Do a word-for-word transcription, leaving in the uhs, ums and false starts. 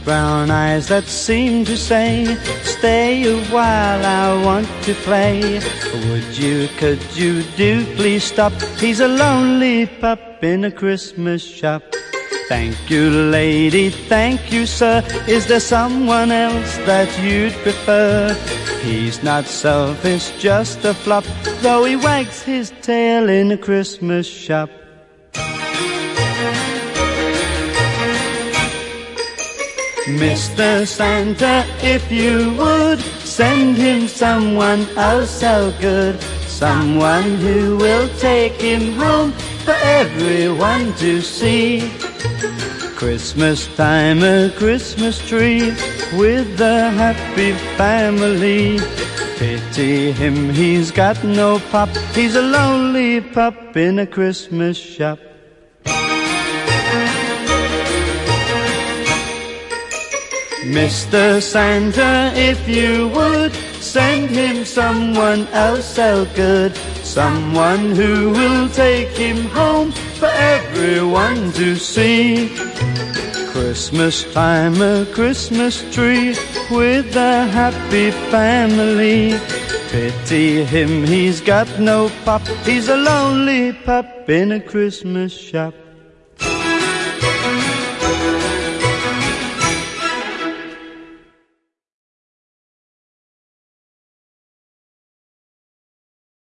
brown eyes that seem to say, stay a while, I want to play. Would you, could you do please stop? He's a lonely pup in a Christmas shop. Thank you, lady, thank you, sir. Is there someone else that you'd prefer? He's not selfish, just a flop, though he wags his tail in a Christmas shop. Mister Santa, if you would, send him someone oh so good, someone who will take him home for everyone to see. Christmas time, a Christmas tree with a happy family. Pity him, he's got no pop, he's a lonely pup in a Christmas shop. Mister Santa, if you would, send him someone else so good, someone who will take him home for everyone to see. Christmas time, a Christmas tree with a happy family. Pity him, he's got no pop, he's a lonely pup in a Christmas shop.